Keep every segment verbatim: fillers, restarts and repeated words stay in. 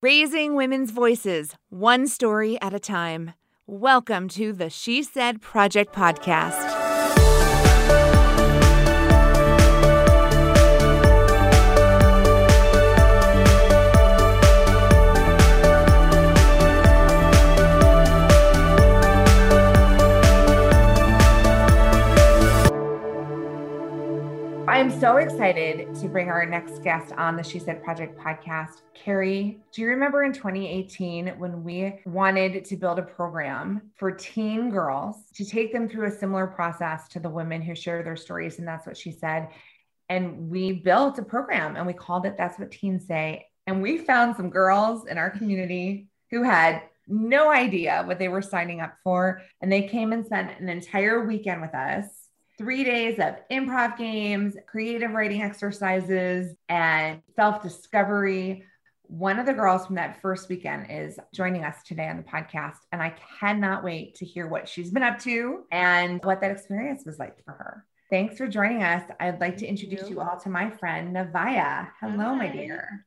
Raising women's voices, one story at a time. Welcome to the She Said Project podcast. I'm so excited to bring our next guest on the She Said Project podcast. Carrie, do you remember in twenty eighteen when we wanted to build a program for teen girls to take them through a similar process to the women who share their stories? And that's what she said. And we built a program and we called it That's What Teens Say. And we found some girls in our community who had no idea what they were signing up for. And they came and spent an entire weekend with us. Three days of improv games, creative writing exercises, and self-discovery. One of the girls from that first weekend is joining us today on the podcast, and I cannot wait to hear what she's been up to and what that experience was like for her. Thanks for joining us. I'd like to introduce you all to my friend, Nevaeh. Hello, Hi. My dear.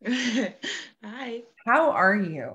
Hi. How are you?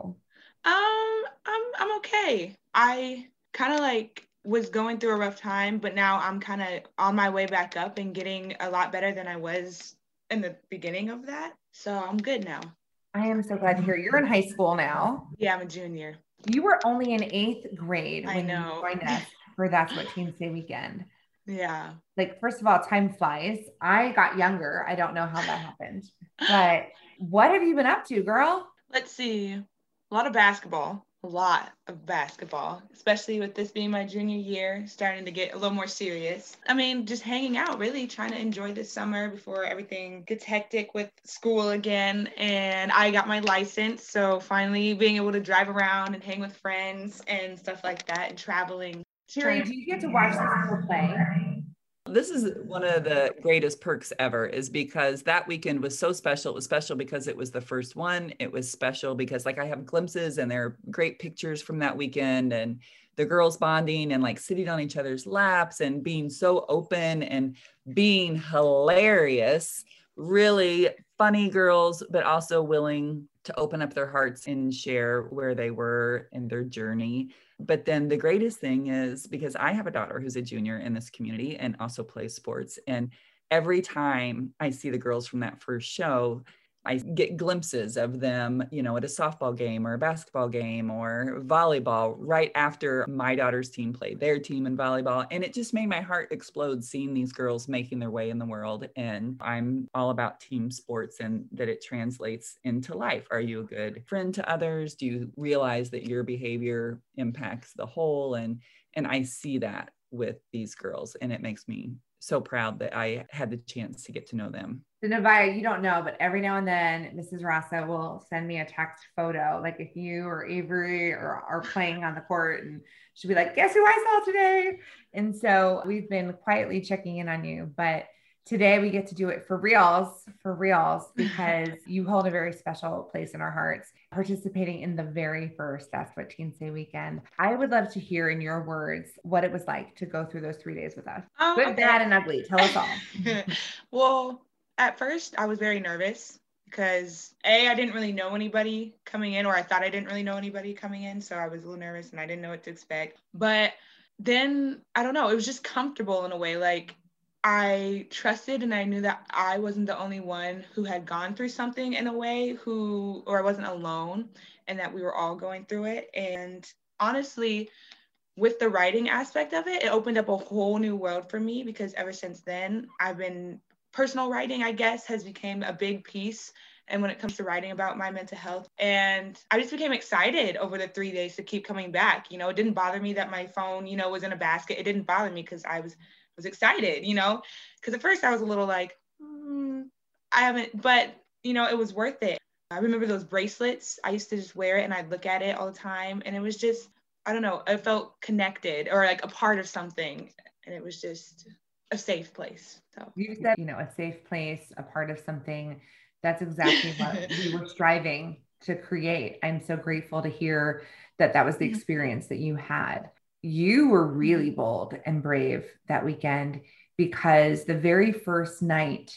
Um, I'm I'm okay. I kind of like was going through a rough time, but now I'm kind of on my way back up and getting a lot better than I was in the beginning of that. So I'm good now. I am so glad to hear you're in high school now. Yeah, I'm a junior. You were only in eighth grade when I know. you joined us for That's What Teens Say weekend. Yeah. Like, first of all, time flies. I got younger. I don't know how that happened. But what have you been up to, girl? Let's see. A lot of basketball. A lot of basketball, especially with this being my junior year, starting to get a little more serious. I mean, just hanging out, really trying to enjoy this summer before everything gets hectic with school again. And I got my license, so finally being able to drive around and hang with friends and stuff like that and traveling. Sherry, do you get to watch the school play? This is one of the greatest perks ever, is because that weekend was so special. It was special because it was the first one. It was special because like I have glimpses and there are great pictures from that weekend and the girls bonding and like sitting on each other's laps and being so open and being hilarious, really funny girls, but also willing to open up their hearts and share where they were in their journey. But then the greatest thing is because I have a daughter who's a junior in this community and also plays sports. And every time I see the girls from that first show, I get glimpses of them, you know, at a softball game or a basketball game or volleyball right after my daughter's team played their team in volleyball. And it just made my heart explode seeing these girls making their way in the world. And I'm all about team sports and that it translates into life. Are you a good friend to others? Do you realize that your behavior impacts the whole? And, and I see that with these girls, and it makes me so proud that I had the chance to get to know them. So Nevaeh, you don't know, but every now and then Missus Rasa will send me a text photo. Like if you or Avery or are playing on the court, and she'll be like, guess who I saw today? And so we've been quietly checking in on you, but today we get to do it for reals, for reals, because you hold a very special place in our hearts, participating in the very first That's What Teens Say weekend. I would love to hear in your words what it was like to go through those three days with us. Oh, Good, okay. bad, and ugly. Tell us all. Well, at first I was very nervous because A, I didn't really know anybody coming in, or I thought I didn't really know anybody coming in. So I was a little nervous and I didn't know what to expect. But then, I don't know, it was just comfortable in a way. Like, I trusted and I knew that I wasn't the only one who had gone through something in a way who, or I wasn't alone, and that we were all going through it. And honestly, with the writing aspect of it, it opened up a whole new world for me, because ever since then, I've been, personal writing, I guess, has become a big piece. And when it comes to writing about my mental health, and I just became excited over the three days to keep coming back. You know, it didn't bother me that my phone, you know, was in a basket. It didn't bother me because I was was excited, you know, because at first I was a little like, mm, I haven't, but, you know, it was worth it. I remember those bracelets. I used to just wear it and I'd look at it all the time. And it was just, I don't know, I felt connected or like a part of something. And it was just a safe place. So you said, you know, a safe place, a part of something. That's exactly what we were striving to create. I'm so grateful to hear that that was the experience that you had. You were really bold and brave that weekend, because the very first night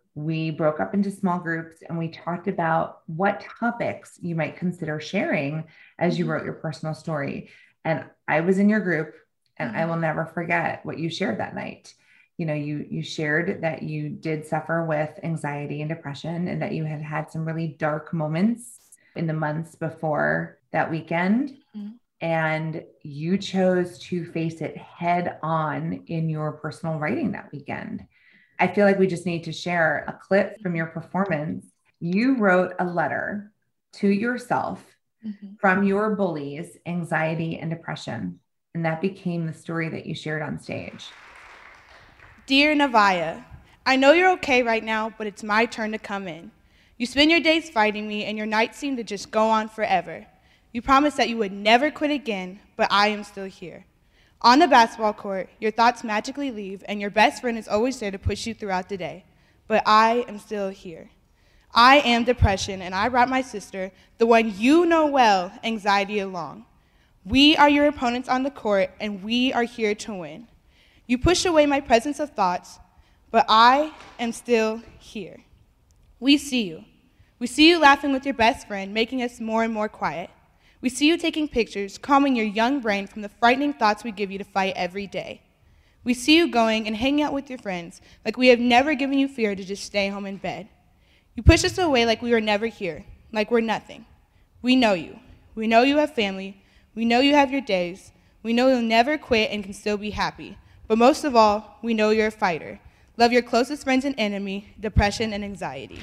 we broke up into small groups and we talked about what topics you might consider sharing as you wrote your personal story. And I was in your group, and I will never forget what you shared that night. You know, you, you shared that you did suffer with anxiety and depression, and that you had had some really dark moments in the months before that weekend. Mm-hmm. And you chose to face it head on in your personal writing that weekend. I feel like we just need to share a clip from your performance. You wrote a letter to yourself mm-hmm. from your bullies, anxiety and depression. And that became the story that you shared on stage. Dear Navaya, I know you're okay right now, but it's my turn to come in. You spend your days fighting me, and your nights seem to just go on forever. You promised that you would never quit again, but I am still here. On the basketball court, your thoughts magically leave, and your best friend is always there to push you throughout the day. But I am still here. I am depression, and I brought my sister, the one you know well, anxiety, along. We are your opponents on the court, and we are here to win. You push away my presence of thoughts, but I am still here. We see you. We see you laughing with your best friend, making us more and more quiet. We see you taking pictures, calming your young brain from the frightening thoughts we give you to fight every day. We see you going and hanging out with your friends like we have never given you fear to just stay home in bed. You push us away like we were never here, like we're nothing. We know you. We know you have family. We know you have your days. We know you'll never quit and can still be happy. But most of all, we know you're a fighter. Love your closest friends and enemy, depression and anxiety.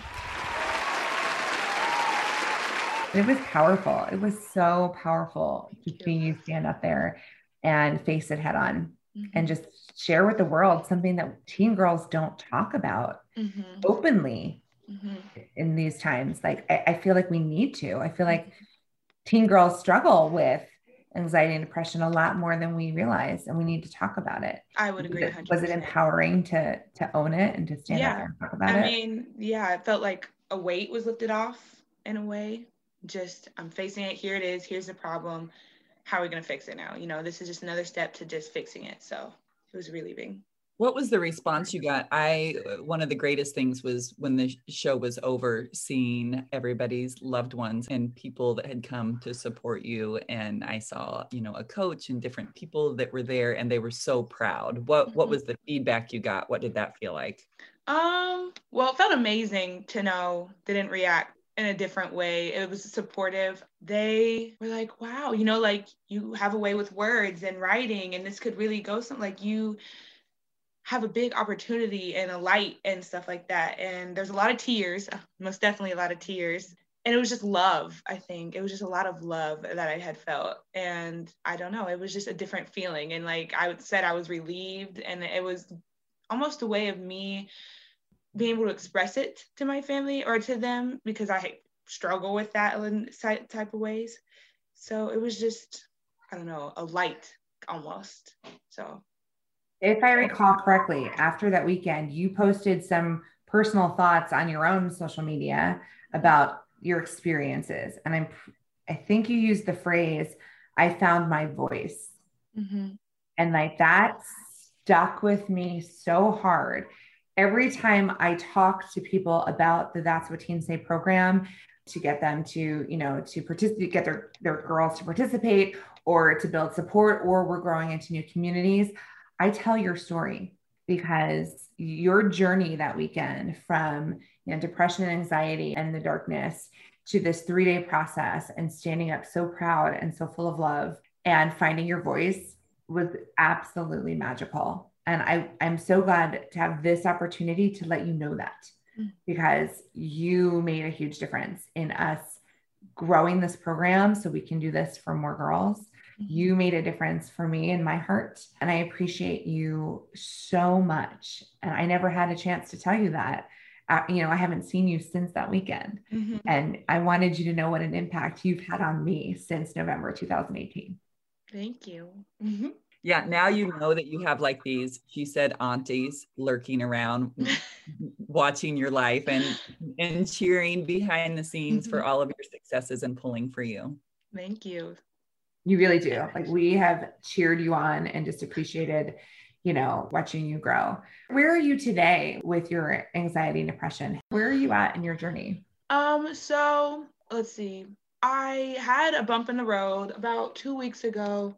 It was powerful. It was so powerful to see you stand up there and face it head on mm-hmm. and just share with the world something that teen girls don't talk about mm-hmm. openly mm-hmm. in these times. Like, I, I feel like we need to. I feel like teen girls struggle with anxiety and depression a lot more than we realize, and we need to talk about it. I would agree. Was it, was it empowering to to own it and to stand yeah. up there and talk about I it? I mean, yeah, it felt like a weight was lifted off in a way. Just, I'm facing it. Here it is. Here's the problem. How are we going to fix it now? You know, this is just another step to just fixing it. So it was relieving. What was the response you got? I, one of the greatest things was when the show was over, seeing everybody's loved ones and people that had come to support you. And I saw, you know, a coach and different people that were there, and they were so proud. What, mm-hmm. what was the feedback you got? What did that feel like? Um, well, it felt amazing to know they didn't react in a different way. It was supportive. They were like, wow, you know, like, you have a way with words and writing, and this could really go something, like, you have a big opportunity and a light and stuff like that. And there's a lot of tears, most definitely a lot of tears. And it was just love, I think. It was just a lot of love that I had felt. And I don't know, it was just a different feeling. And like I said, I was relieved, and it was almost a way of me being able to express it to my family or to them, because I struggle with that in type of ways. So it was just, I don't know, a light almost. So if I recall correctly, after that weekend, you posted some personal thoughts on your own social media about your experiences. And I'm, I think you used the phrase, I found my voice. Mm-hmm. And like that stuck with me so hard. Every time I talk to people about the That's What Teens Say program, to get them to, you know, to participate, get their, their girls to participate or to build support, or we're growing into new communities, I tell your story, because your journey that weekend from, you know, depression and anxiety and the darkness to this three-day process and standing up so proud and so full of love and finding your voice was absolutely magical. And I, I'm so glad to have this opportunity to let you know that, because you made a huge difference in us growing this program so we can do this for more girls. You made a difference for me in my heart, and I appreciate you so much. And I never had a chance to tell you that. Uh, you know, I haven't seen you since that weekend, mm-hmm. and I wanted you to know what an impact you've had on me since November two thousand eighteen. Thank you. Mm-hmm. Yeah, now you know that you have like these, she said, aunties lurking around, watching your life and and cheering behind the scenes mm-hmm. for all of your successes and pulling for you. Thank you. You really do. Like, we have cheered you on and just appreciated, you know, watching you grow. Where are you today with your anxiety and depression? Where are you at in your journey? Um, so let's see. I had a bump in the road about two weeks ago.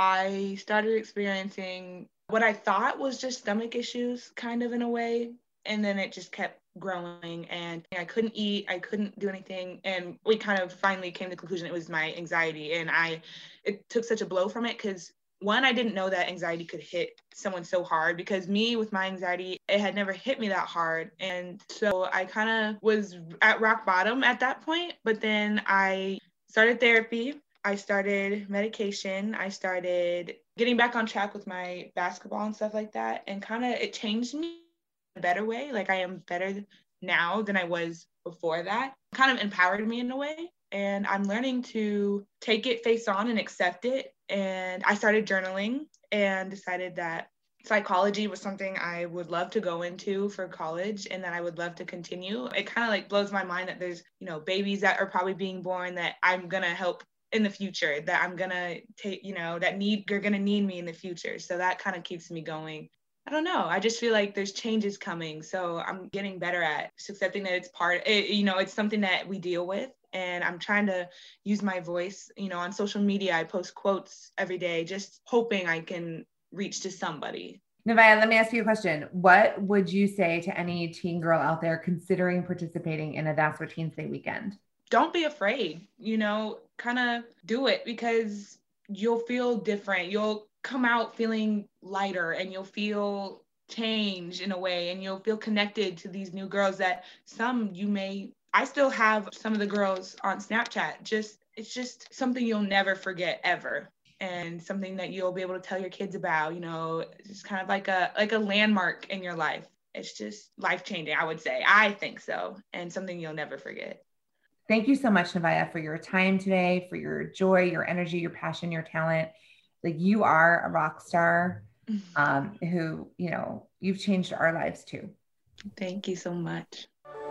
I started experiencing what I thought was just stomach issues, kind of in a way. And then it just kept growing and I couldn't eat. I couldn't do anything. And we kind of finally came to the conclusion it was my anxiety. And I, it took such a blow from it because one, I didn't know that anxiety could hit someone so hard because me with my anxiety, it had never hit me that hard. And so I kind of was at rock bottom at that point. But then I started therapy. I started medication. I started getting back on track with my basketball and stuff like that. And kind of it changed me in a better way. Like I am better now than I was before that. Kind of empowered me in a way. And I'm learning to take it face on and accept it. And I started journaling and decided that psychology was something I would love to go into for college and that I would love to continue. It kind of like blows my mind that there's, you know, babies that are probably being born that I'm going to help in the future, that I'm going to take, you know, that need, you're going to need me in the future. So that kind of keeps me going. I don't know. I just feel like there's changes coming. So I'm getting better at just accepting that it's part, it, you know, it's something that we deal with. And I'm trying to use my voice, you know, on social media. I post quotes every day, just hoping I can reach to somebody. Nevaeh, let me ask you a question. What would you say to any teen girl out there considering participating in a That's What Teens Say weekend? Don't be afraid, you know, kind of do it because you'll feel different. You'll come out feeling lighter and you'll feel change in a way and you'll feel connected to these new girls that some you may I still have some of the girls on Snapchat. Just, it's just something you'll never forget ever. And something that you'll be able to tell your kids about, you know, it's kind of like a, like a landmark in your life. It's just life-changing, I would say. I think so. And something you'll never forget. Thank you so much, Nevaeh, for your time today, for your joy, your energy, your passion, your talent. Like you are a rock star um, who, you know, you've changed our lives too. Thank you so much.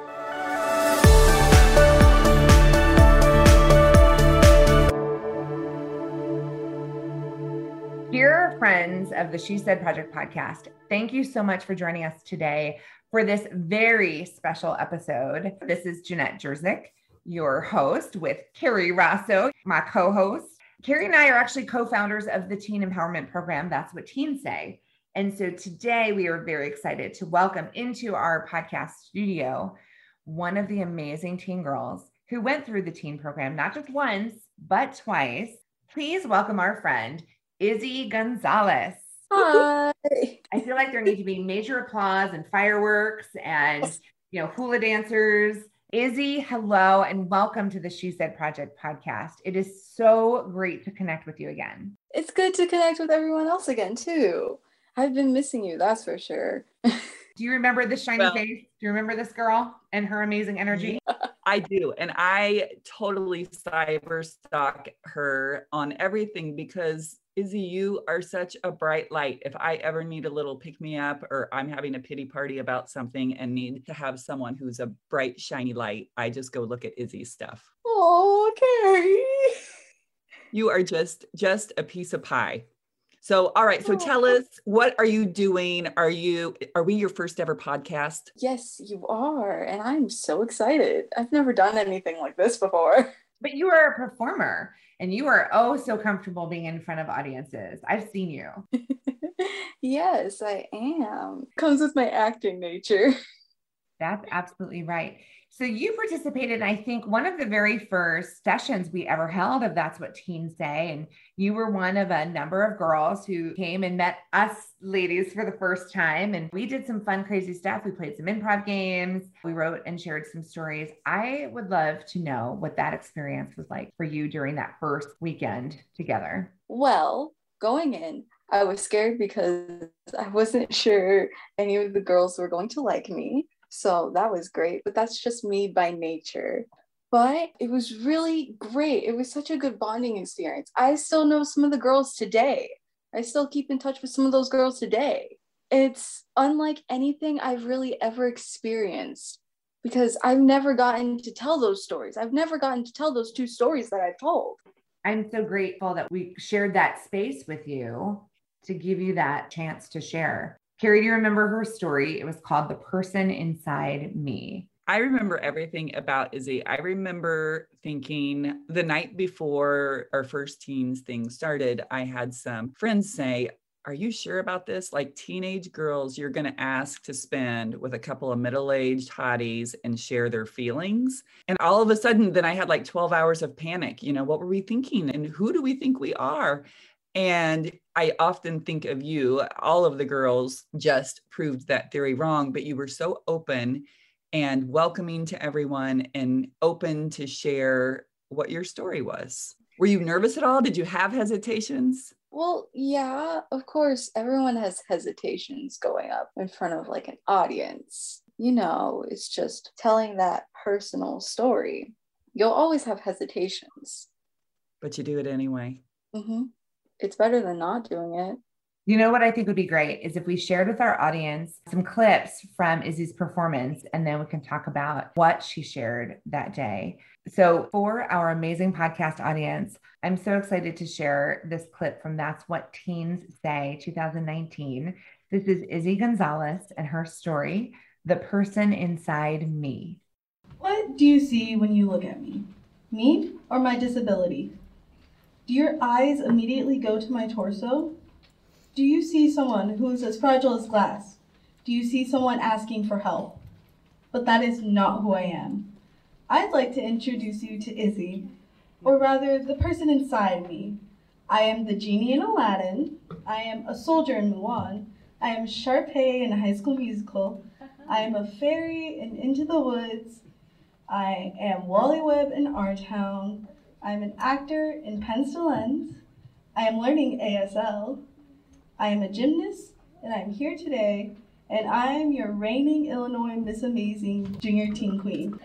Dear friends of the She Said Project podcast, thank you so much for joining us today for this very special episode. This is Jeanette Jerzik, your host, with Carrie Rosso, my co-host. Carrie and I are actually co-founders of the teen empowerment program, That's What Teens Say. And so today we are very excited to welcome into our podcast studio one of the amazing teen girls who went through the teen program, not just once, but twice. Please welcome our friend, Izzy Gonzalez. Hi. I feel like there need to be major applause and fireworks and, you know, hula dancers. Izzy, hello, and welcome to the She Said Project podcast. It is so great to connect with you again. It's good to connect with everyone else again, too. I've been missing you, that's for sure. Do you remember this shiny well, face? Do you remember this girl and her amazing energy? I do. And I totally cyber stalk her on everything because Izzy, you are such a bright light. If I ever need a little pick me up or I'm having a pity party about something and need to have someone who's a bright, shiny light, I just go look at Izzy's stuff. Oh, Carrie. You are just, just a piece of pie. So, all right. So tell us, what are you doing? Are you, are we your first ever podcast? Yes, you are. And I'm so excited. I've never done anything like this before. But you are a performer and you are oh so comfortable being in front of audiences. I've seen you. Yes, I am. Comes with my acting nature. That's absolutely right. So you participated in, I think, one of the very first sessions we ever held of That's What Teens Say. And you were one of a number of girls who came and met us ladies for the first time. And we did some fun, crazy stuff. We played some improv games. We wrote and shared some stories. I would love to know what that experience was like for you during that first weekend together. Well, going in, I was scared because I wasn't sure any of the girls were going to like me. So that was great, but that's just me by nature. But it was really great. It was such a good bonding experience. I still know some of the girls today. I still keep in touch with some of those girls today. It's unlike anything I've really ever experienced because I've never gotten to tell those stories. I've never gotten to tell those two stories that I've told. I'm so grateful that we shared that space with you to give you that chance to share. Carrie, do you remember her story? It was called The Person Inside Me. I remember everything about Izzy. I remember thinking the night before our first teens thing started, I had some friends say, are you sure about this? Like teenage girls, you're going to ask to spend with a couple of middle-aged hotties and share their feelings. And all of a sudden, then I had like twelve hours of panic. You know, what were we thinking? And who do we think we are? And I often think of you, all of the girls just proved that theory wrong, but you were so open and welcoming to everyone and open to share what your story was. Were you nervous at all? Did you have hesitations? Well, yeah, of course, everyone has hesitations going up in front of like an audience. You know, it's just telling that personal story. You'll always have hesitations. But you do it anyway. Mm-hmm. It's better than not doing it. You know what I think would be great is if we shared with our audience some clips from Izzy's performance, and then we can talk about what she shared that day. So for our amazing podcast audience, I'm so excited to share this clip from That's What Teens Say twenty nineteen. This is Izzy Gonzalez and her story, The Person Inside Me. What do you see when you look at me? Me or my disability? Do your eyes immediately go to my torso? Do you see someone who is as fragile as glass? Do you see someone asking for help? But that is not who I am. I'd like to introduce you to Izzy, or rather, the person inside me. I am the genie in Aladdin. I am a soldier in Mulan. I am Sharpay in High School Musical. I am a fairy in Into the Woods. I am Wally Webb in Our Town. I am an actor in Pestilence. I am learning A S L. I am a gymnast, and I'm here today, and I am your reigning Illinois Miss Amazing Junior Teen Queen.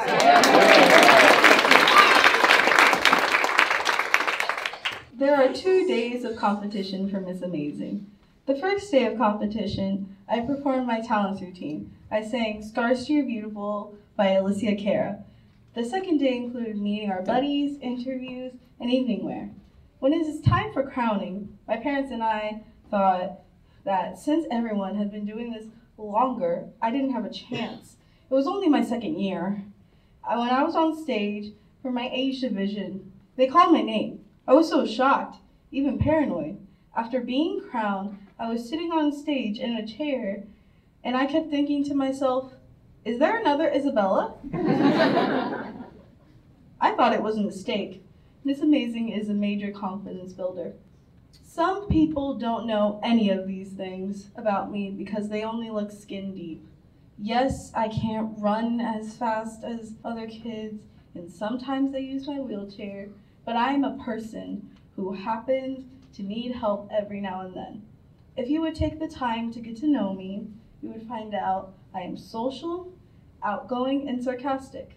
There are two days of competition for Miss Amazing. The first day of competition, I performed my talents routine. I sang Scars to Your Beautiful by Alicia Cara. The second day included meeting our buddies, interviews, and evening wear. When it is time for crowning, my parents and I thought that since everyone had been doing this longer, I didn't have a chance. It was only my second year. I, when I was on stage for my age division, they called my name. I was so shocked, even paranoid. After being crowned, I was sitting on stage in a chair, and I kept thinking to myself, is there another Isabella? I thought it was a mistake. Miss Amazing is a major confidence builder. Some people don't know any of these things about me because they only look skin deep. Yes, I can't run as fast as other kids, and sometimes I use my wheelchair, but I am a person who happens to need help every now and then. If you would take the time to get to know me, you would find out I am social, outgoing, and sarcastic.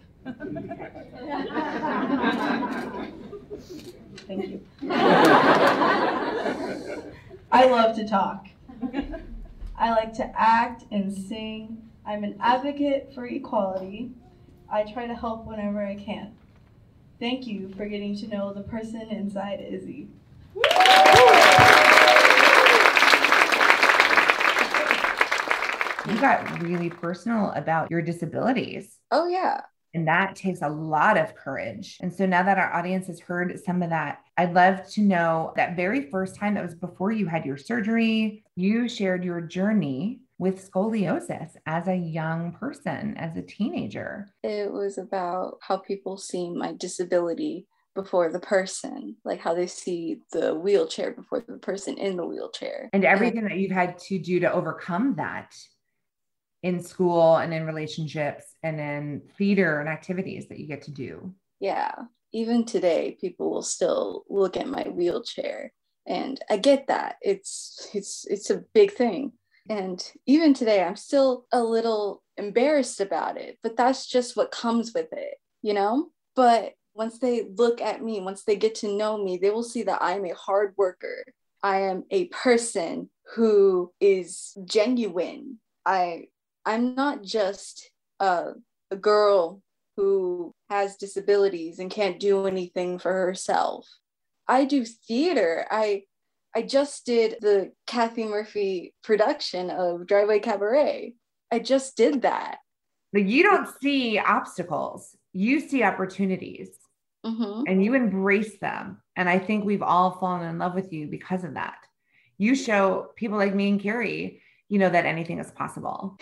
Thank you. I love to talk. I like to act and sing. I'm an advocate for equality. I try to help whenever I can. Thank you for getting to know the person inside Izzy. You got really personal about your disabilities. Oh, yeah. And that takes a lot of courage. And so now that our audience has heard some of that, I'd love to know that very first time, that was before you had your surgery, you shared your journey with scoliosis as a young person, as a teenager. It was about how people see my disability before the person, like how they see the wheelchair before the person in the wheelchair. And everything that you've had to do to overcome that in school and in relationships and in theater and activities that you get to do. Yeah. Even today, people will still look at my wheelchair, and I get that. It's it's it's a big thing. And even today, I'm still a little embarrassed about it, but that's just what comes with it, you know? But once they look at me, once they get to know me, they will see that I'm a hard worker. I am a person who is genuine. I I'm not just a, a girl who has disabilities and can't do anything for herself. I do theater. I I just did the Kathy Murphy production of Driveway Cabaret. I just did that. But you don't see obstacles. You see opportunities Mm-hmm. and you embrace them. And I think we've all fallen in love with you because of that. You show people like me and Carrie, you know, that anything is possible.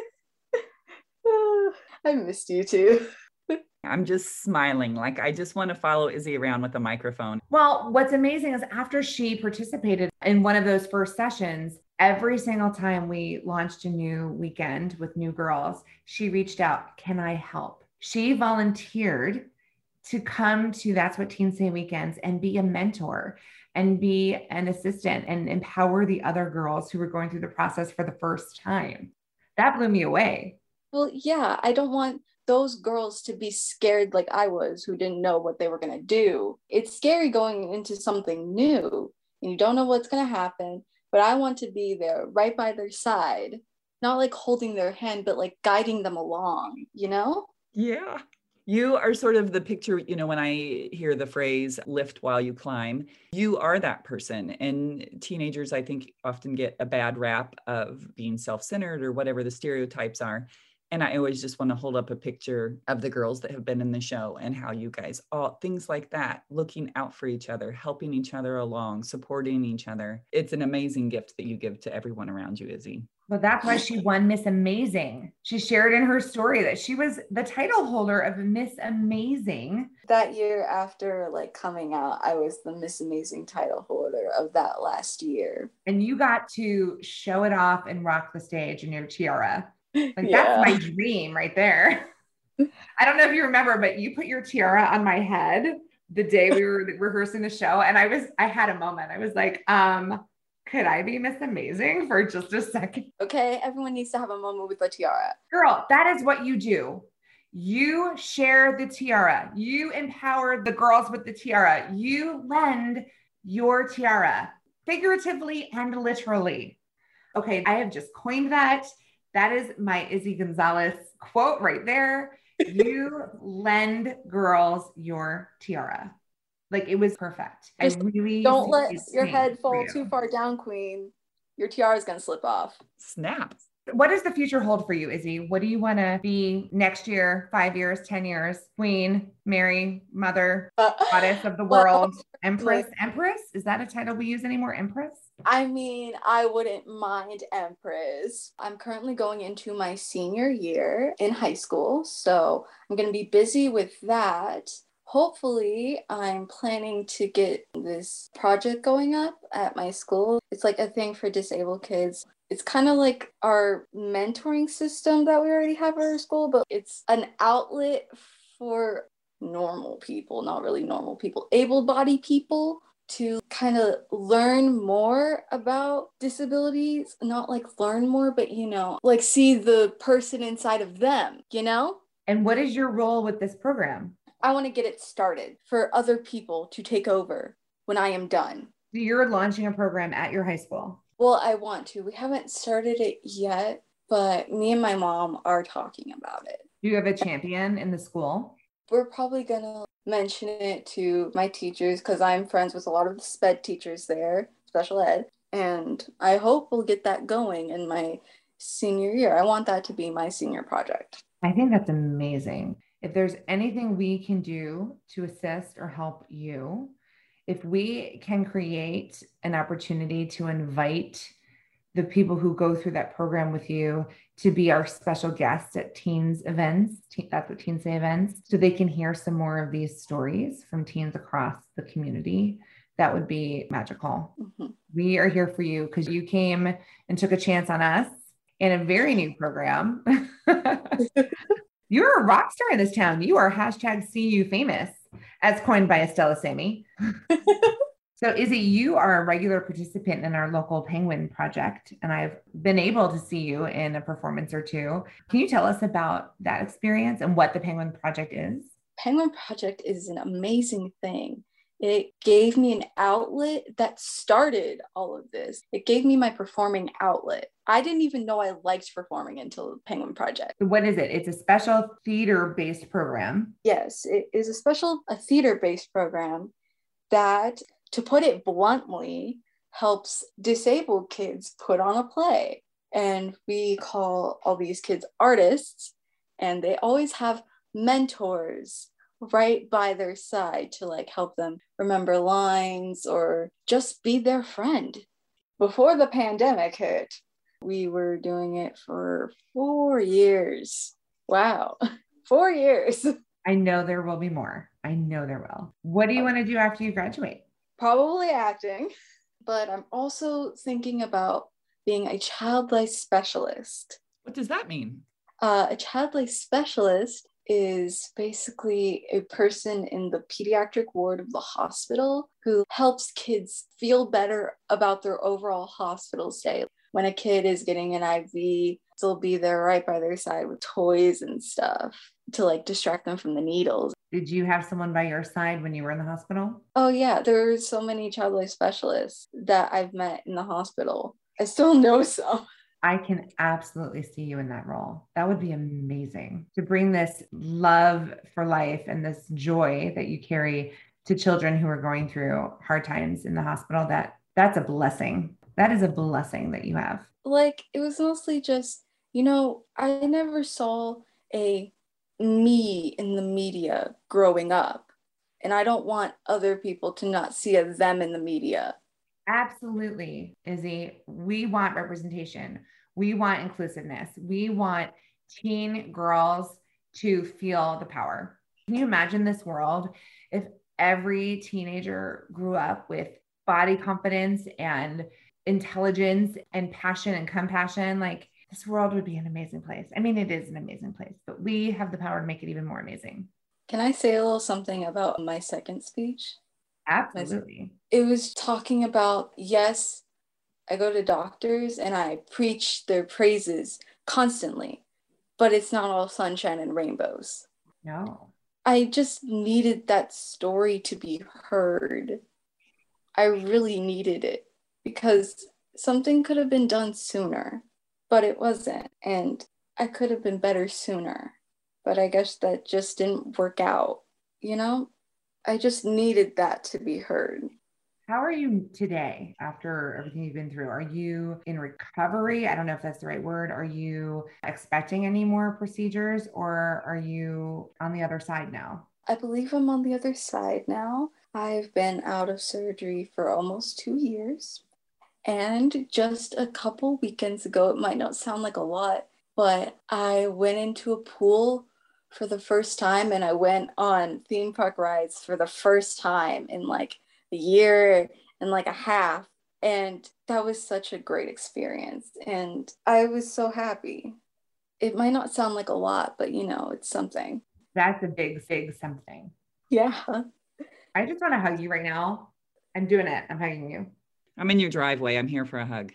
I missed you too. I'm just smiling. Like, I just want to follow Izzy around with a microphone. Well, what's amazing is after she participated in one of those first sessions, every single time we launched a new weekend with new girls, she reached out, can I help? She volunteered to come to That's What Teens Say weekends and be a mentor and be an assistant and empower the other girls who were going through the process for the first time. That blew me away. Well, yeah, I don't want those girls to be scared like I was, who didn't know what they were going to do. It's scary going into something new and you don't know what's going to happen, but I want to be there right by their side, not like holding their hand, but like guiding them along, you know? Yeah. You are sort of the picture, you know, when I hear the phrase lift while you climb, you are that person. And teenagers, I think, often get a bad rap of being self-centered or whatever the stereotypes are. And I always just want to hold up a picture of the girls that have been in the show and how you guys all things like that, looking out for each other, helping each other along, supporting each other. It's an amazing gift that you give to everyone around you, Izzy. Well, that's why she won Miss Amazing. She shared in her story that she was the title holder of Miss Amazing. That year after like coming out, I was the Miss Amazing title holder of that last year. And you got to show it off and rock the stage in your tiara. Like, Yeah. that's my dream right there. I don't know if you remember, but you put your tiara on my head the day we were rehearsing the show. And I was, I had a moment. I was like, um, could I be Miss Amazing for just a second? Okay, everyone needs to have a moment with a tiara. Girl, that is what you do. You share the tiara. You empower the girls with the tiara. You lend your tiara, figuratively and literally. Okay, I have just coined that. That is my Izzy Gonzalez quote right there. You lend girls your tiara. Like, it was perfect. Just I really don't let see your things head for fall you. too far down, Queen. Your tiara is gonna slip off. Snap. What does the future hold for you, Izzy? What do you want to be next year, five years, ten years? Queen, Mary, Mother, Uh, Goddess of the well, World, Empress. Empress? Is that a title we use anymore? Empress? I mean, I wouldn't mind Empress. I'm currently going into my senior year in high school, so I'm going to be busy with that. Hopefully, I'm planning to get this project going up at my school. It's like a thing for disabled kids. It's kind of like our mentoring system that we already have at our school, but it's an outlet for normal people, not really normal people, able-bodied people, to kind of learn more about disabilities. Not like learn more, but, you know, like see the person inside of them, you know? And what is your role with this program? I want to get it started for other people to take over when I am done. You're launching a program at your high school. Well, I want to. We haven't started it yet, but me and my mom are talking about it. Do you have a champion in the school? We're probably going to mention it to my teachers because I'm friends with a lot of the SPED teachers there, special ed, and I hope we'll get that going in my senior year. I want that to be my senior project. I think that's amazing. If there's anything we can do to assist or help you, if we can create an opportunity to invite the people who go through that program with you to be our special guests at teens events, That's What Teens Say events, so they can hear some more of these stories from teens across the community, that would be magical. Mm-hmm. We are here for you because you came and took a chance on us in a very new program. You're a rock star in this town. You are hashtag See You Famous, as coined by Estella Sammy. So Izzy, you are a regular participant in our local Penguin project, and I've been able to see you in a performance or two. Can you tell us about that experience and what the Penguin project is? Penguin Project is an amazing thing. It gave me an outlet that started all of this. It gave me my performing outlet. I didn't even know I liked performing until Penguin Project. What is it? It's a special theater-based program. Yes, it is a special, a theater-based program that, to put it bluntly, helps disabled kids put on a play. And we call all these kids artists, and they always have mentors right by their side to like help them remember lines or just be their friend. Before the pandemic hit, we were doing it for four years. Wow, four years. I know there will be more. I know there will. What do you want to do after you graduate? Probably acting, but I'm also thinking about being a child life specialist. What does that mean? Uh, a child life specialist is basically a person in the pediatric ward of the hospital who helps kids feel better about their overall hospital stay. When a kid is getting an I V, they'll be there right by their side with toys and stuff to like distract them from the needles. Did you have someone by your side when you were in the hospital? Oh yeah, there are so many child life specialists that I've met in the hospital. I still know some. I can absolutely see you in that role. That would be amazing to bring this love for life and this joy that you carry to children who are going through hard times in the hospital. That that's a blessing. That is a blessing that you have. Like, it was mostly just, you know, I never saw a me in the media growing up. And I don't want other people to not see a them in the media. Absolutely, Izzy. We want representation. We want inclusiveness. We want teen girls to feel the power. Can you imagine this world if every teenager grew up with body confidence and intelligence and passion and compassion? Like, this world would be an amazing place. I mean, it is an amazing place, but we have the power to make it even more amazing. Can I say a little something about my second speech? Absolutely. It was talking about, yes, I go to doctors and I preach their praises constantly, but it's not all sunshine and rainbows. No. I just needed that story to be heard. I really needed it because something could have been done sooner, but it wasn't. And I could have been better sooner, but I guess that just didn't work out, you know? I just needed that to be heard. How are you today after everything you've been through? Are you in recovery? I don't know if that's the right word. Are you expecting any more procedures, or are you on the other side now? I believe I'm on the other side now. I've been out of surgery for almost two years. And just a couple weekends ago, it might not sound like a lot, but I went into a pool for the first time, and I went on theme park rides for the first time in like a year and like a half. And that was such a great experience. And I was so happy. It might not sound like a lot, but you know, it's something. That's a big, big something. Yeah. I just want to hug you right now. I'm doing it. I'm hugging you. I'm in your driveway. I'm here for a hug.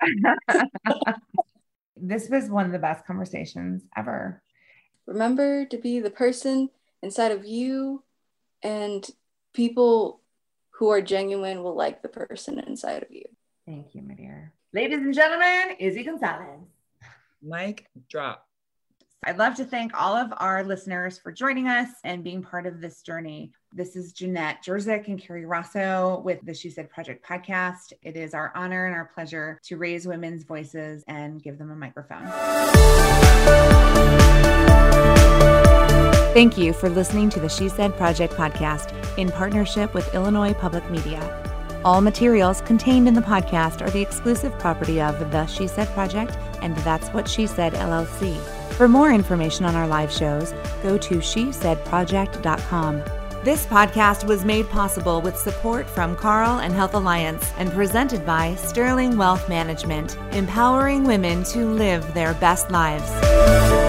This was one of the best conversations ever. Remember to be the person inside of you, and people who are genuine will like the person inside of you. Thank you, my dear. Ladies and gentlemen, Izzy Gonzalez. Mic drop. I'd love to thank all of our listeners for joining us and being part of this journey. This is Jeanette Jerzyk and Carrie Rosso with the She Said Project podcast. It is our honor and our pleasure to raise women's voices and give them a microphone. Thank you for listening to the She Said Project podcast in partnership with Illinois Public Media. All materials contained in the podcast are the exclusive property of the She Said Project and That's What She Said L L C. For more information on our live shows, go to she said project dot com. This podcast was made possible with support from Carle and Health Alliance and presented by Sterling Wealth Management, empowering women to live their best lives.